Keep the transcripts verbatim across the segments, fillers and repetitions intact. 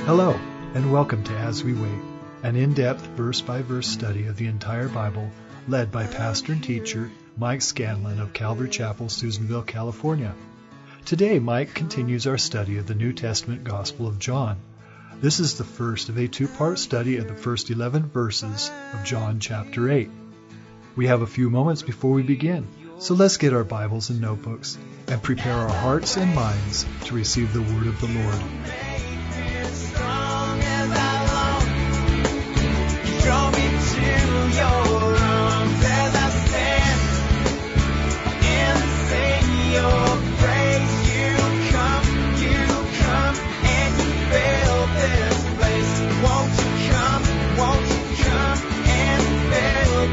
Hello, and welcome to As We Wait, an in-depth verse-by-verse study of the entire Bible led by pastor and teacher Mike Scanlon of Calvary Chapel, Susanville, California. Today, Mike continues our study of the New Testament Gospel of John. This is the first of a two-part study of the first eleven verses of John chapter eight. We have a few moments before we begin, so let's get our Bibles and notebooks and prepare our hearts and minds to receive the word of the Lord. Draw me to your arms as I stand and sing your praise. You come, you come, and you fill this place. Won't you come, won't you come and fill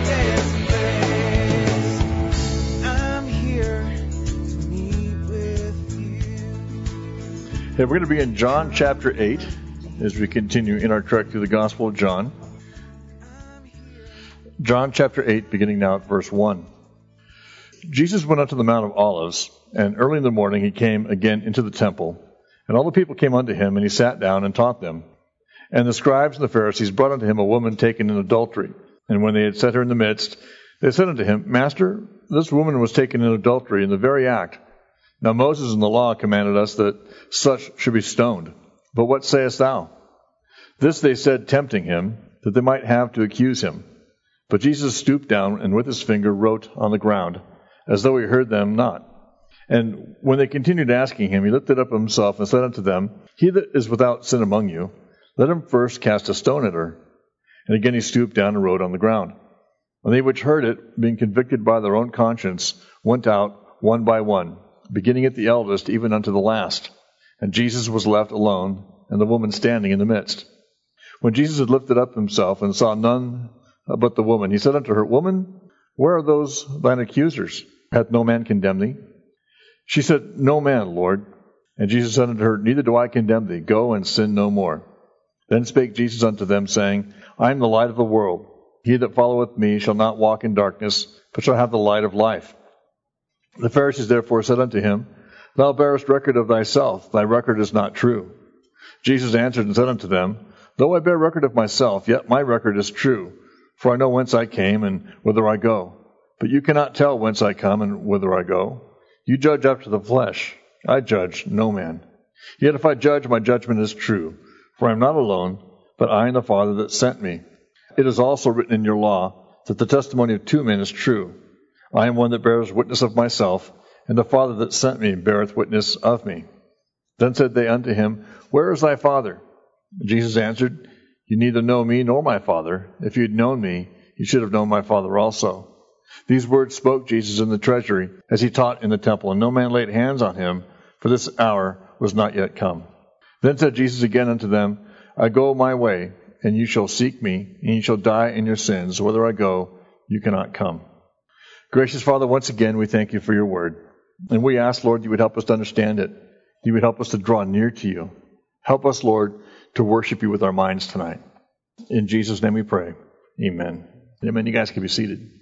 this place? I'm here to meet with you. Hey, we're going to be in John chapter eight as we continue in our trek through the Gospel of John. John chapter eight, beginning now at verse one. Jesus went up to the Mount of Olives, and early in the morning he came again into the temple. And all the people came unto him, and he sat down and taught them. And the scribes and the Pharisees brought unto him a woman taken in adultery. And when they had set her in the midst, they said unto him, Master, this woman was taken in adultery in the very act. Now Moses in the law commanded us that such should be stoned. But what sayest thou? This they said, tempting him, that they might have to accuse him. But Jesus stooped down and with his finger wrote on the ground, as though he heard them not. And when they continued asking him, he lifted up himself and said unto them, He that is without sin among you, let him first cast a stone at her. And again he stooped down and wrote on the ground. And they which heard it, being convicted by their own conscience, went out one by one, beginning at the eldest even unto the last. And Jesus was left alone, and the woman standing in the midst. When Jesus had lifted up himself and saw none but the woman, he said unto her, Woman, where are those thine accusers? Hath no man condemned thee? She said, No man, Lord. And Jesus said unto her, Neither do I condemn thee. Go and sin no more. Then spake Jesus unto them, saying, I am the light of the world. He that followeth me shall not walk in darkness, but shall have the light of life. The Pharisees therefore said unto him, Thou bearest record of thyself. Thy record is not true. Jesus answered and said unto them, Though I bear record of myself, yet my record is true. For I know whence I came and whither I go. But you cannot tell whence I come and whither I go. You judge after the flesh. I judge no man. Yet if I judge, my judgment is true. For I am not alone, but I and the Father that sent me. It is also written in your law that the testimony of two men is true. I am one that bears witness of myself, and the Father that sent me beareth witness of me. Then said they unto him, Where is thy Father? Jesus answered, You neither know me nor my Father. If you had known me, you should have known my Father also. These words spoke Jesus in the treasury, as he taught in the temple, and no man laid hands on him, for this hour was not yet come. Then said Jesus again unto them, I go my way, and you shall seek me, and you shall die in your sins. Whither I go, you cannot come. Gracious Father, once again we thank you for your word. And we ask, Lord, you would help us to understand it. You would help us to draw near to you. Help us, Lord, to worship you with our minds tonight. In Jesus' name we pray. Amen. Amen. You guys can be seated.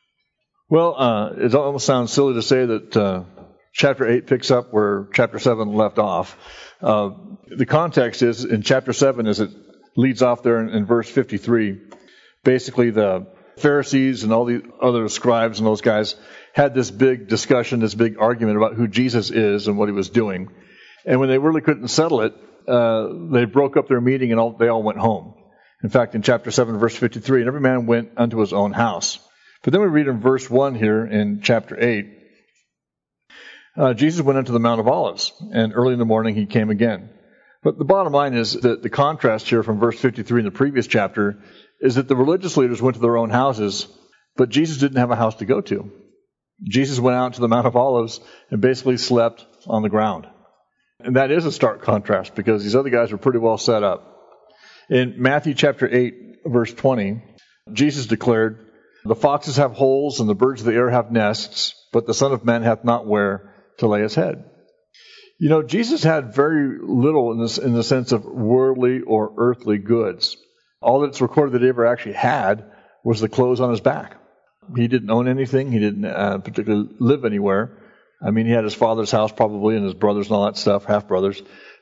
Well, uh, it almost sounds silly to say that uh, chapter eight picks up where chapter seven left off. Uh, the context is in chapter seven as it leads off there in, in verse fifty-three. Basically, the Pharisees and all the other scribes and those guys had this big discussion, this big argument about who Jesus is and what he was doing. And when they really couldn't settle it, uh, they broke up their meeting and all, they all went home. In fact, in chapter seven, verse fifty-three, and every man went unto his own house. But then we read in verse one here in chapter eight, uh, Jesus went unto the Mount of Olives, and early in the morning he came again. But the bottom line is that the contrast here from verse fifty-three in the previous chapter is that the religious leaders went to their own houses, but Jesus didn't have a house to go to. Jesus went out to the Mount of Olives and basically slept on the ground. And that is a stark contrast because these other guys were pretty well set up. In Matthew chapter eight, verse twenty, Jesus declared, The foxes have holes and the birds of the air have nests, but the Son of Man hath not where to lay his head. You know, Jesus had very little in this in the sense of worldly or earthly goods. All that's recorded that he ever actually had was the clothes on his back. He didn't own anything. He didn't uh, particularly live anywhere. I mean, he had his father's house probably and his brothers and all that stuff, half-brothers.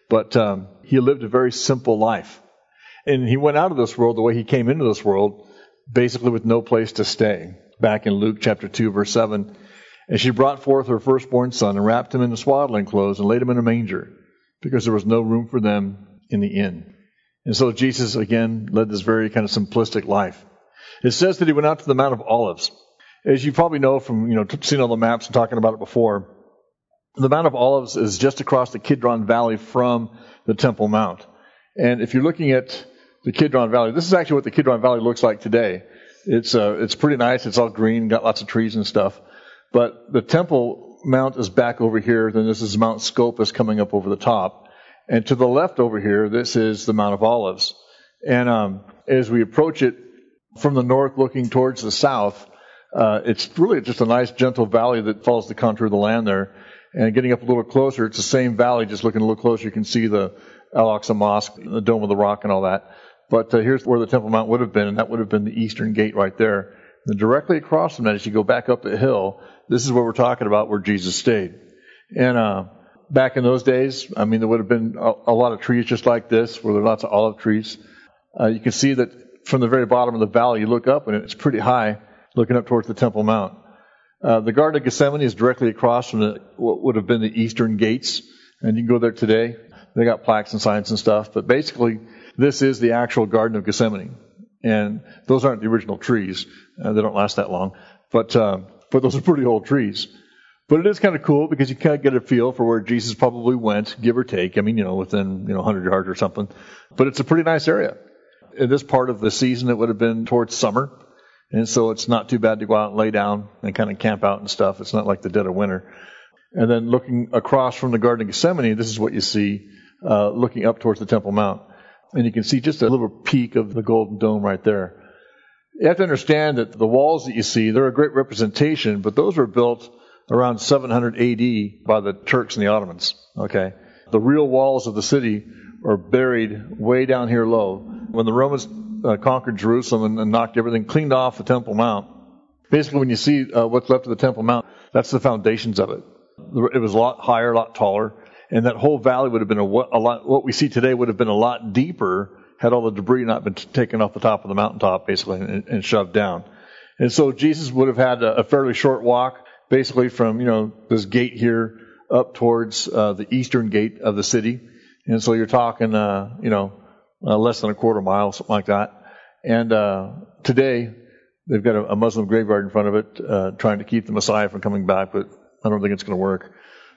But um, he lived a very simple life. And he went out of this world the way he came into this world, basically with no place to stay. Back in Luke chapter two, verse seven, and she brought forth her firstborn son and wrapped him in swaddling clothes and laid him in a manger, because there was no room for them in the inn. And so Jesus, again, led this very kind of simplistic life. It says that he went out to the Mount of Olives. As you probably know from, you know, seeing all the maps and talking about it before, the Mount of Olives is just across the Kidron Valley from the Temple Mount. And if you're looking at the Kidron Valley, this is actually what the Kidron Valley looks like today. It's uh, it's pretty nice. It's all green, got lots of trees and stuff. But the Temple Mount is back over here. Then this is Mount Scopus coming up over the top. And to the left over here, this is the Mount of Olives. And um, as we approach it from the north looking towards the south, uh, it's really just a nice gentle valley that follows the contour of the land there. And getting up a little closer, it's the same valley, just looking a little closer, you can see the Al-Aqsa Mosque, the Dome of the Rock and all that. But uh, here's where the Temple Mount would have been, and that would have been the eastern gate right there. And directly across from that, as you go back up the hill, this is where we're talking about where Jesus stayed. And uh, back in those days, I mean, there would have been a, a lot of trees just like this, where there are lots of olive trees. Uh, you can see that from the very bottom of the valley, you look up, and it's pretty high, looking up towards the Temple Mount. Uh, the Garden of Gethsemane is directly across from the, what would have been the eastern gates, and you can go there today. They got plaques and signs and stuff, but basically, this is the actual Garden of Gethsemane. And those aren't the original trees. Uh, they don't last that long. But uh, but those are pretty old trees. But it is kind of cool because you kind of get a feel for where Jesus probably went, give or take. I mean, you know, within, you know, one hundred yards or something. But it's a pretty nice area. In this part of the season, it would have been towards summer. And so it's not too bad to go out and lay down and kind of camp out and stuff. It's not like the dead of winter. And then looking across from the Garden of Gethsemane, this is what you see uh, looking up towards the Temple Mount. And you can see just a little peak of the Golden Dome right there. You have to understand that the walls that you see, they're a great representation, but those were built around seven hundred A D by the Turks and the Ottomans. Okay, the real walls of the city are buried way down here low. When the Romans uh, conquered Jerusalem and, and knocked everything, cleaned off the Temple Mount, basically when you see uh, what's left of the Temple Mount, that's the foundations of it. It was a lot higher, a lot taller. And that whole valley would have been a, a lot, what we see today would have been a lot deeper had all the debris not been t- taken off the top of the mountaintop, basically, and, and shoved down. And so Jesus would have had a, a fairly short walk, basically from, you know, this gate here up towards uh, the eastern gate of the city. And so you're talking, uh, you know, uh, less than a quarter mile, something like that. And uh, today, they've got a, a Muslim graveyard in front of it, uh, trying to keep the Messiah from coming back, but I don't think it's going to work.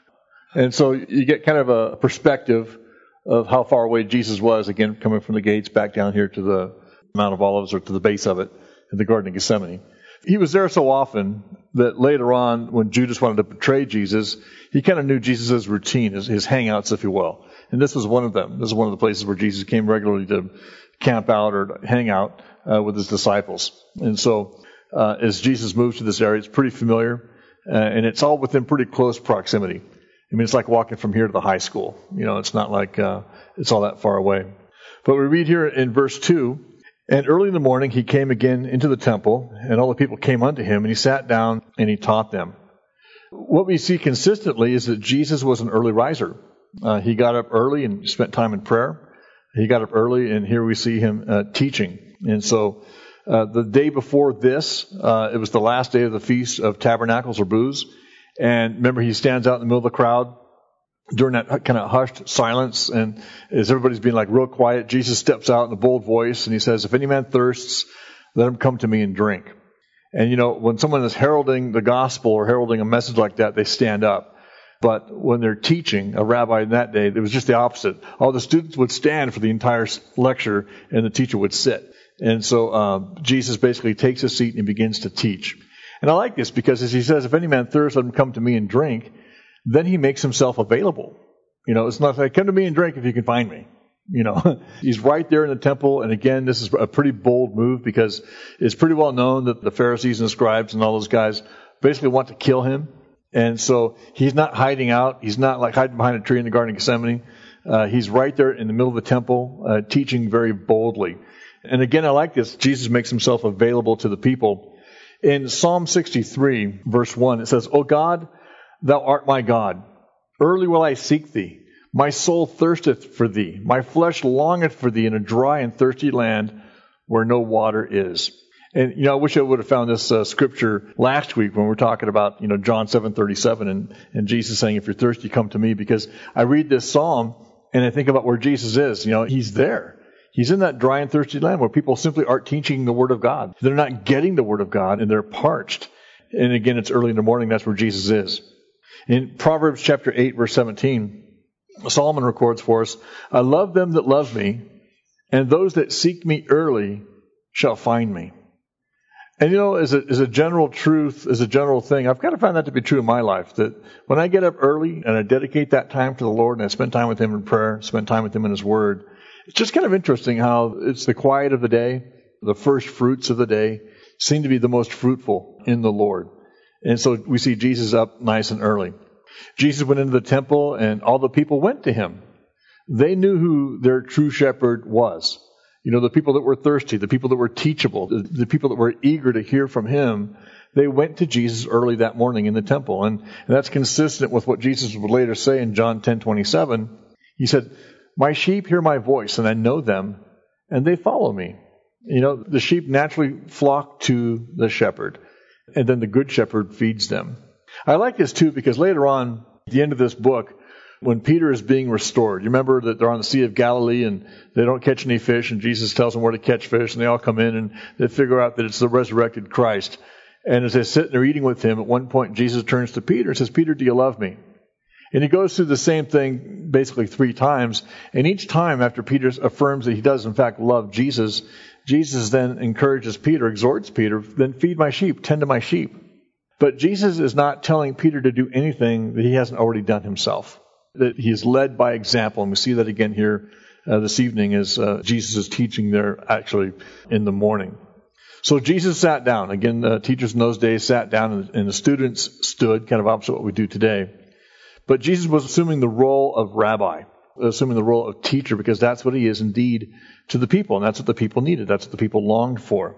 And so you get kind of a perspective of how far away Jesus was, again, coming from the gates back down here to the Mount of Olives or to the base of it in the Garden of Gethsemane. He was there so often that later on, when Judas wanted to betray Jesus, he kind of knew Jesus' routine, his, his hangouts, if you will. And this was one of them. This is one of the places where Jesus came regularly to camp out or hang out uh, with his disciples. And so uh, as Jesus moves to this area, it's pretty familiar, uh, and it's all within pretty close proximity. I mean, it's like walking from here to the high school. You know, it's not like uh, it's all that far away. But we read here in verse two, and early in the morning he came again into the temple, and all the people came unto him, and he sat down and he taught them. What we see consistently is that Jesus was an early riser. Uh, he got up early and spent time in prayer. He got up early, and here we see him uh, teaching. And so uh, the day before this, uh, it was the last day of the Feast of Tabernacles or Booths. And remember, he stands out in the middle of the crowd during that kind of hushed silence. And as everybody's being like real quiet, Jesus steps out in a bold voice and he says, "If any man thirsts, let him come to me and drink." And, you know, when someone is heralding the gospel or heralding a message like that, they stand up. But when they're teaching, a rabbi in that day, it was just the opposite. All the students would stand for the entire lecture and the teacher would sit. And so uh, Jesus basically takes a seat and begins to teach. And I like this because as he says, "If any man thirsts, let him come to me and drink," then he makes himself available. You know, it's not like, "Come to me and drink if you can find me." You know, he's right there in the temple. And again, this is a pretty bold move because it's pretty well known that the Pharisees and the scribes and all those guys basically want to kill him. And so he's not hiding out. He's not like hiding behind a tree in the Garden of Gethsemane. Uh, he's right there in the middle of the temple, uh, teaching very boldly. And again, I like this. Jesus makes himself available to the people. In Psalm sixty-three, verse one, it says, "O God, thou art my God. Early will I seek thee. My soul thirsteth for thee. My flesh longeth for thee in a dry and thirsty land where no water is. And, you know, I wish I would have found this uh, scripture last week when we were talking about, you know, John seven thirty-seven and, and Jesus saying, if you're thirsty, come to me. Because I read this psalm and I think about where Jesus is. You know, he's there. He's in that dry and thirsty land where people simply aren't teaching the Word of God. They're not getting the Word of God and they're parched. And again, it's early in the morning. That's where Jesus is. In Proverbs chapter eight, verse seventeen, Solomon records for us, I love them that love me, and those that seek me early shall find me. And you know, as a, as a general truth, as a general thing, I've kind of found that to be true in my life, that when I get up early and I dedicate that time to the Lord and I spend time with Him in prayer, spend time with Him in His Word, it's just kind of interesting how it's the quiet of the day, the first fruits of the day seem to be the most fruitful in the Lord. And so we see Jesus up nice and early. Jesus went into the temple and all the people went to Him. They knew who their true shepherd was. You know, the people that were thirsty, the people that were teachable, the, the people that were eager to hear from Him, they went to Jesus early that morning in the temple. And, and that's consistent with what Jesus would later say in John ten twenty-seven. He said, my sheep hear my voice, and I know them, and they follow me. You know, the sheep naturally flock to the shepherd, and then the good shepherd feeds them. I like this too because later on, at the end of this book, when Peter is being restored, you remember that they're on the Sea of Galilee and they don't catch any fish, and Jesus tells them where to catch fish, and they all come in and they figure out that it's the resurrected Christ. And as they sit there eating with Him, at one point Jesus turns to Peter and says, Peter, do you love me? And he goes through the same thing basically three times. And each time after Peter affirms that he does in fact love Jesus, Jesus then encourages Peter, exhorts Peter, then feed my sheep, tend to my sheep. But Jesus is not telling Peter to do anything that he hasn't already done himself. That he is led by example. And we see that again here uh, this evening as uh, Jesus is teaching there actually in the morning. So Jesus sat down. Again, uh, teachers in those days sat down and, and the students stood, kind of opposite what we do today. But Jesus was assuming the role of rabbi, assuming the role of teacher, because that's what he is indeed to the people. And that's what the people needed. That's what the people longed for.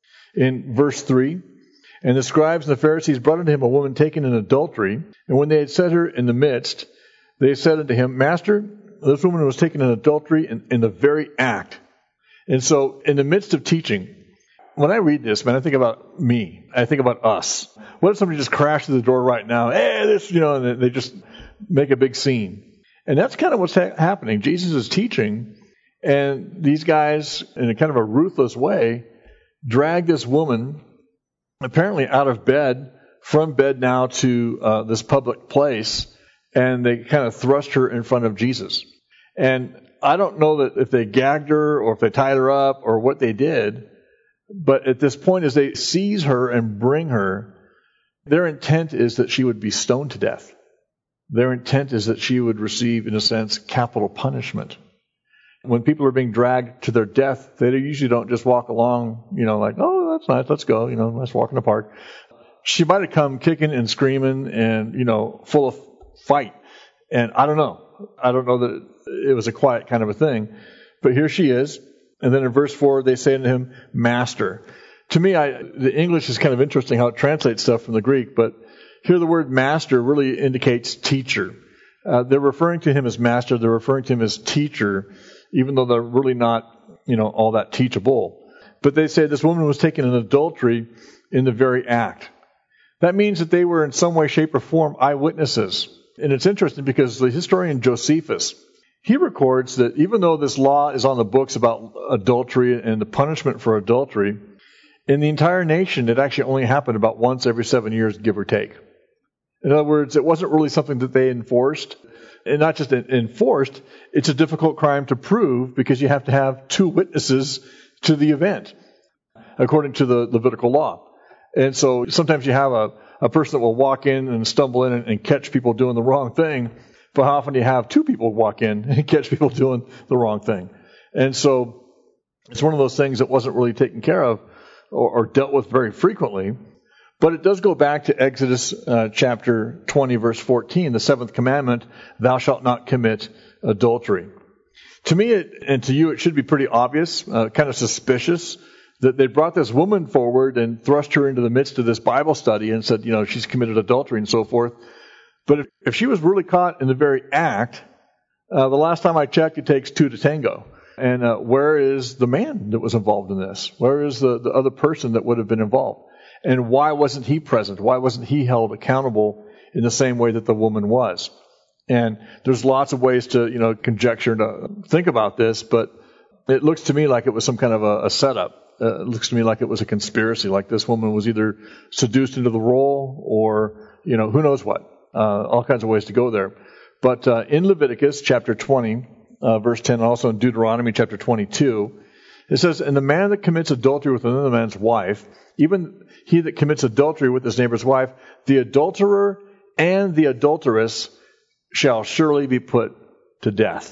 In verse three, and the scribes and the Pharisees brought unto him a woman taken in adultery. And when they had set her in the midst, they said unto him, Master, this woman was taken in adultery in, in the very act. And so in the midst of teaching, when I read this, man, I think about me. I think about us. What if somebody just crashed through the door right now? Hey, this, you know, and they just make a big scene. And that's kind of what's ha- happening. Jesus is teaching, and these guys, in a kind of a ruthless way, drag this woman apparently out of bed, from bed now to uh, this public place, and they kind of thrust her in front of Jesus. And I don't know that if they gagged her or if they tied her up or what they did, but at this point as they seize her and bring her, their intent is that she would be stoned to death. Their intent is that she would receive, in a sense, capital punishment. When people are being dragged to their death, they usually don't just walk along, you know, like, oh, that's nice, let's go, you know, let's walk in the park. She might have come kicking and screaming and, you know, full of fight. And I don't know. I don't know that it was a quiet kind of a thing. But here she is. And then in verse four, they say to him, Master. To me, I, the English is kind of interesting how it translates stuff from the Greek, but here the word master really indicates teacher. Uh, they're referring to him as master. They're referring to him as teacher, even though they're really not, you know, all that teachable. But they say this woman was taken in adultery in the very act. That means that they were in some way, shape, or form eyewitnesses. And it's interesting because the historian Josephus, he records that even though this law is on the books about adultery and the punishment for adultery, in the entire nation, it actually only happened about once every seven years, give or take. In other words, it wasn't really something that they enforced. And not just enforced, it's a difficult crime to prove because you have to have two witnesses to the event, according to the Levitical law. And so sometimes you have a, a person that will walk in and stumble in and, and catch people doing the wrong thing. But how often do you have two people walk in and catch people doing the wrong thing? And so it's one of those things that wasn't really taken care of or, or dealt with very frequently. But it does go back to Exodus uh, chapter twenty, verse fourteen, the seventh commandment, thou shalt not commit adultery. To me, it, and to you, it should be pretty obvious, uh, kind of suspicious, that they brought this woman forward and thrust her into the midst of this Bible study and said, you know, she's committed adultery and so forth. But if, if she was really caught in the very act Uh, the last time I checked, it takes two to tango. And uh, where is the man that was involved in this? Where is the, the other person that would have been involved? And why wasn't he present? Why wasn't he held accountable in the same way that the woman was? And there's lots of ways to, you know, conjecture and to think about this, but it looks to me like it was some kind of a, a setup. Uh, it looks to me like it was a conspiracy, like this woman was either seduced into the role or, you know, who knows what. Uh, all kinds of ways to go there. But uh, in Leviticus chapter twenty, uh, verse ten, and also in Deuteronomy chapter twenty-two, it says, "And the man that commits adultery with another man's wife, even he that commits adultery with his neighbor's wife, the adulterer and the adulteress shall surely be put to death."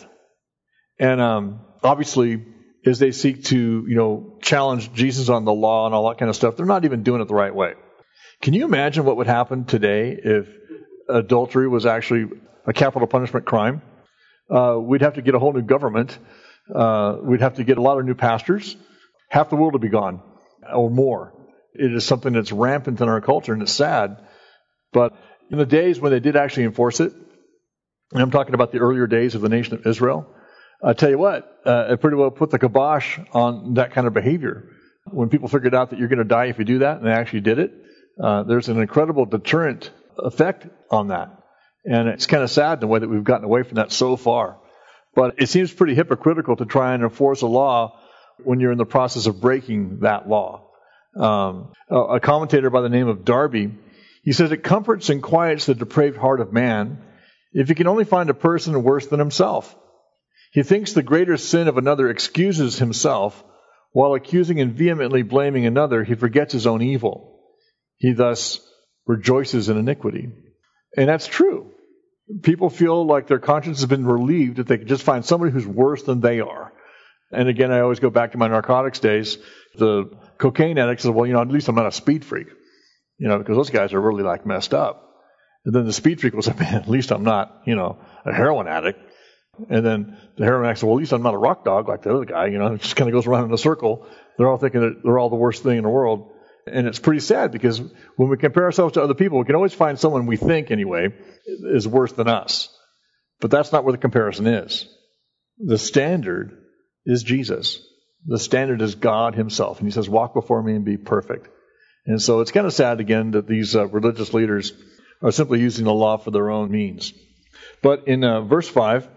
And um, obviously, as they seek to, you know, challenge Jesus on the law and all that kind of stuff, they're not even doing it the right way. Can you imagine what would happen today if adultery was actually a capital punishment crime? Uh, we'd have to get a whole new government. Uh, we'd have to get a lot of new pastors. Half the world would be gone, or more. It is something that's rampant in our culture, and it's sad. But in the days when they did actually enforce it, and I'm talking about the earlier days of the nation of Israel, I tell you what, uh, it pretty well put the kibosh on that kind of behavior. When people figured out that you're going to die if you do that, and they actually did it, uh, there's an incredible deterrent effect on that. And it's kind of sad in the way that we've gotten away from that so far. But it seems pretty hypocritical to try and enforce a law when you're in the process of breaking that law. Um, a commentator by the name of Darby, he says, "It comforts and quiets the depraved heart of man if he can only find a person worse than himself. He thinks the greater sin of another excuses himself, while accusing and vehemently blaming another, he forgets his own evil. He thus rejoices in iniquity." And that's true. People feel like their conscience has been relieved if they can just find somebody who's worse than they are. And again, I always go back to my narcotics days. The cocaine addict says, "Well, you know, at least I'm not a speed freak." You know, because those guys are really like messed up. And then the speed freak will say, "Man, at least I'm not, you know, a heroin addict." And then the heroin addict says, "Well, at least I'm not a rock dog like the other guy." You know, it just kind of goes around in a circle. They're all thinking that they're all the worst thing in the world. And it's pretty sad because when we compare ourselves to other people, we can always find someone we think, anyway, is worse than us. But that's not where the comparison is. The standard is Jesus. The standard is God himself. And he says, "Walk before me and be perfect." And so it's kind of sad, again, that these uh, religious leaders are simply using the law for their own means. But in uh, verse five,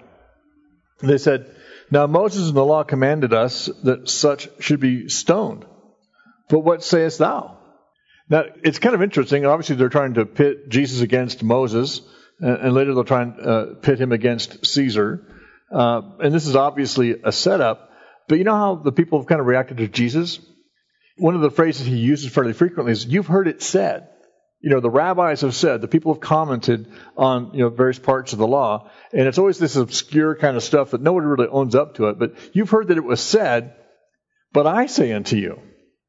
they said, "Now Moses in the law commanded us that such should be stoned. But what sayest thou?" Now, it's kind of interesting. Obviously, they're trying to pit Jesus against Moses, and, and later they'll try and uh, pit him against Caesar. Uh, and this is obviously a setup. But you know how the people have kind of reacted to Jesus? One of the phrases he uses fairly frequently is, "You've heard it said." You know, the rabbis have said, the people have commented on, you know, various parts of the law. And it's always this obscure kind of stuff that nobody really owns up to it. But you've heard that it was said, but I say unto you.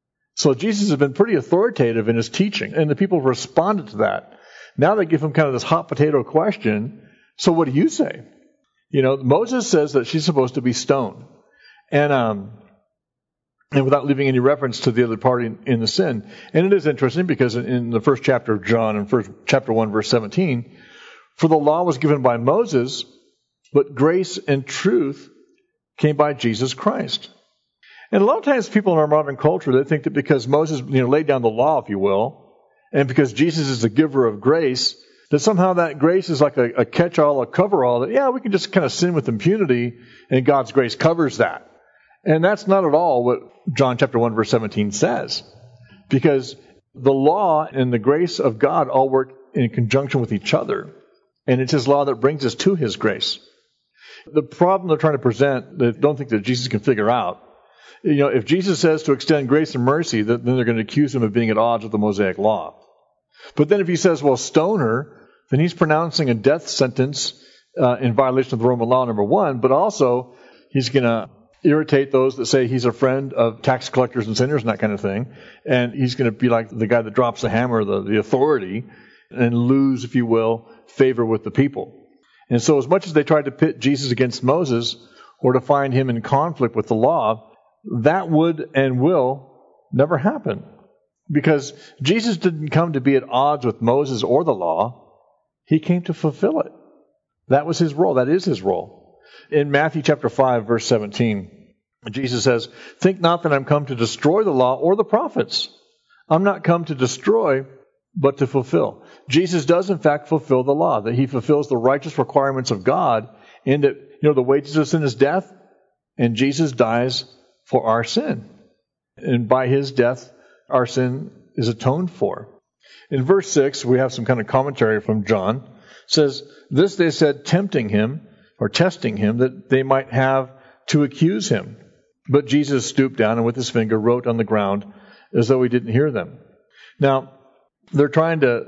So Jesus has been pretty authoritative in his teaching, and the people have responded to that. Now they give him kind of this hot potato question. So what do you say? You know, Moses says that she's supposed to be stoned. And um, and without leaving any reference to the other party in, in the sin. And it is interesting because in, in the first chapter of John, in first chapter one, verse seventeen, "For the law was given by Moses, but grace and truth came by Jesus Christ." And a lot of times people in our modern culture, they think that because Moses, you know, laid down the law, if you will, and because Jesus is the giver of grace, that somehow that grace is like a, a catch-all, a cover-all, that, yeah, we can just kind of sin with impunity, and God's grace covers that. And that's not at all what John chapter one, verse seventeen says. Because the law and the grace of God all work in conjunction with each other. And it's his law that brings us to his grace. The problem they're trying to present, they don't think that Jesus can figure out, you know, if Jesus says to extend grace and mercy, then they're going to accuse him of being at odds with the Mosaic law. But then if he says, well, stone her, then he's pronouncing a death sentence uh, in violation of the Roman law, number one, but also he's going to irritate those that say he's a friend of tax collectors and sinners and that kind of thing. And he's going to be like the guy that drops the hammer, the, the authority, and lose, if you will, favor with the people. And so as much as they tried to pit Jesus against Moses or to find him in conflict with the law, that would and will never happen. Because Jesus didn't come to be at odds with Moses or the law. He came to fulfill it. That was his role. That is his role. In Matthew chapter five, verse seventeen, Jesus says, "Think not that I'm come to destroy the law or the prophets. I'm not come to destroy, but to fulfill." Jesus does in fact fulfill the law, that he fulfills the righteous requirements of God, in that, you know, the wages of sin is death, and Jesus dies for our sin. And by his death, our sin is atoned for. In verse six, we have some kind of commentary from John. It says, "This they said, tempting him," or testing him, "that they might have to accuse him. But Jesus stooped down and with his finger wrote on the ground as though he didn't hear them." Now, they're trying to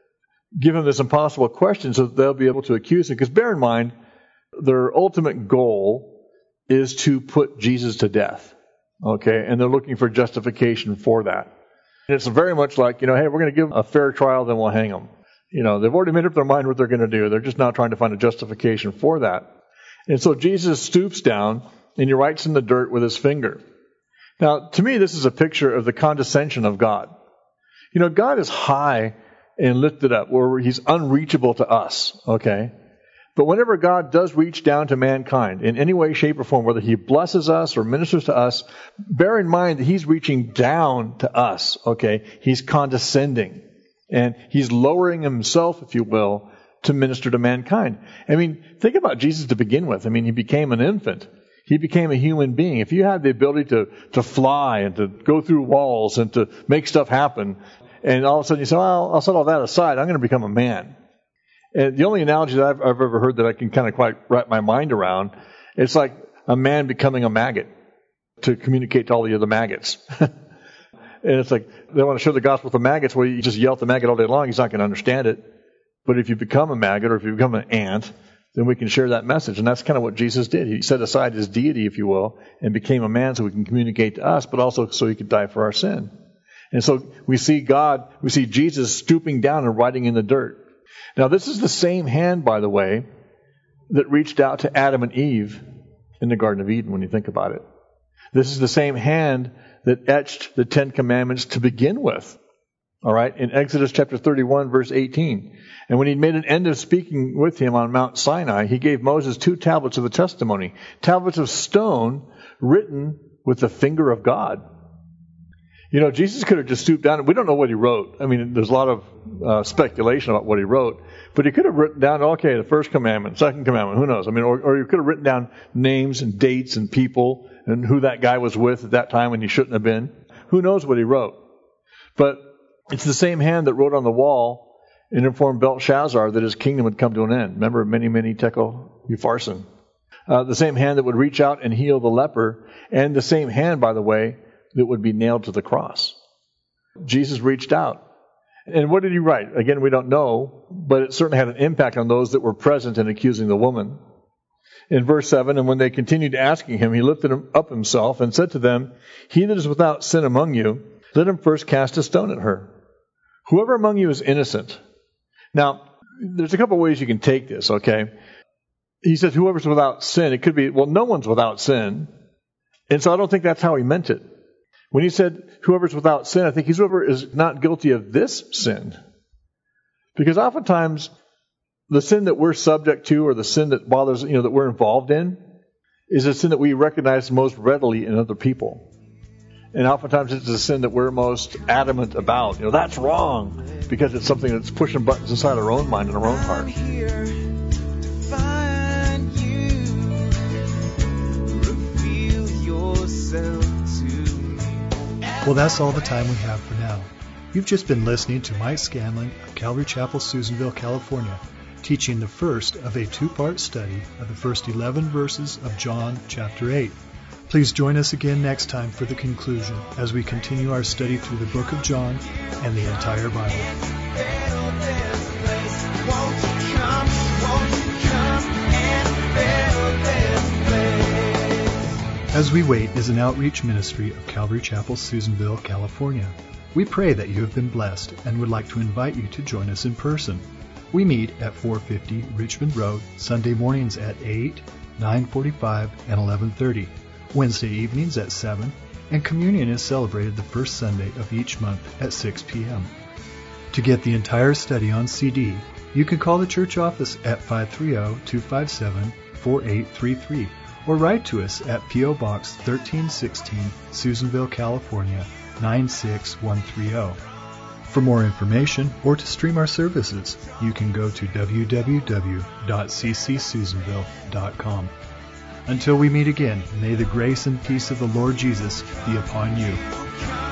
give him this impossible question so that they'll be able to accuse him. Because bear in mind, their ultimate goal is to put Jesus to death. Okay? And they're looking for justification for that. And it's very much like, you know, hey, we're going to give a fair trial, then we'll hang them. You know, they've already made up their mind what they're going to do. They're just now trying to find a justification for that. And so Jesus stoops down and he writes in the dirt with his finger. Now, to me, this is a picture of the condescension of God. You know, God is high and lifted up, where he's unreachable to us, okay? But whenever God does reach down to mankind in any way, shape, or form, whether he blesses us or ministers to us, bear in mind that he's reaching down to us, okay? He's condescending. And he's lowering himself, if you will, to minister to mankind. I mean, think about Jesus to begin with. I mean, he became an infant. He became a human being. If you had the ability to, to fly and to go through walls and to make stuff happen, and all of a sudden you say, well, I'll set all that aside, I'm going to become a man. And the only analogy that I've, I've ever heard that I can kind of quite wrap my mind around, it's like a man becoming a maggot to communicate to all the other maggots. And it's like, they want to show the gospel to maggots, well, you just yell at the maggot all day long, he's not going to understand it. But if you become a maggot or if you become an ant, then we can share that message. And that's kind of what Jesus did. He set aside his deity, if you will, and became a man so he can communicate to us, but also so he could die for our sin. And so we see God, we see Jesus stooping down and writing in the dirt. Now, this is the same hand, by the way, that reached out to Adam and Eve in the Garden of Eden, when you think about it. This is the same hand that etched the Ten Commandments to begin with. All right, in Exodus chapter thirty-one, verse eighteen. "And when he'd made an end of speaking with him on Mount Sinai, he gave Moses two tablets of the testimony, tablets of stone written with the finger of God." You know, Jesus could have just stooped down. We don't know what he wrote. I mean, there's a lot of uh, speculation about what he wrote. But he could have written down, okay, the first commandment, second commandment, who knows? I mean, or, or he could have written down names and dates and people and who that guy was with at that time when he shouldn't have been. Who knows what he wrote? But it's the same hand that wrote on the wall and informed Belshazzar that his kingdom had come to an end. Remember, many, many tekel upharsin. Uh, the same hand that would reach out and heal the leper, and the same hand, by the way, that would be nailed to the cross. Jesus reached out. And what did he write? Again, we don't know, but it certainly had an impact on those that were present in accusing the woman. In verse seven, "And when they continued asking him, he lifted up himself and said to them, 'He that is without sin among you, let him first cast a stone at her. Whoever among you is innocent.'" Now, there's a couple ways you can take this, okay? He says, whoever's without sin. It could be, well, no one's without sin. And so I don't think that's how he meant it. When he said, whoever's without sin, I think he's whoever is not guilty of this sin. Because oftentimes, the sin that we're subject to, or the sin that bothers, you know, that we're involved in, is a sin that we recognize most readily in other people. And oftentimes it's a sin that we're most adamant about. You know, that's wrong, because it's something that's pushing buttons inside our own mind and our own heart. Well, that's all the time we have for now. You've just been listening to Mike Scanlon of Calvary Chapel, Susanville, California, teaching the first of a two-part study of the first eleven verses of John chapter eight. Please join us again next time for the conclusion as we continue our study through the book of John and the entire Bible. As We Wait is an outreach ministry of Calvary Chapel, Susanville, California. We pray that you have been blessed and would like to invite you to join us in person. We meet at four fifty Richmond Road, Sunday mornings at eight, nine forty-five, and eleven thirty, Wednesday evenings at seven, and communion is celebrated the first Sunday of each month at six p.m. To get the entire study on C D, You can call the church office at five three zero, two five seven, four eight three three or write to us at P O. Box thirteen sixteen, Susanville, California, nine six one three zero. For more information or to stream our services, you can go to w w w dot c c susanville dot com. Until we meet again, may the grace and peace of the Lord Jesus be upon you.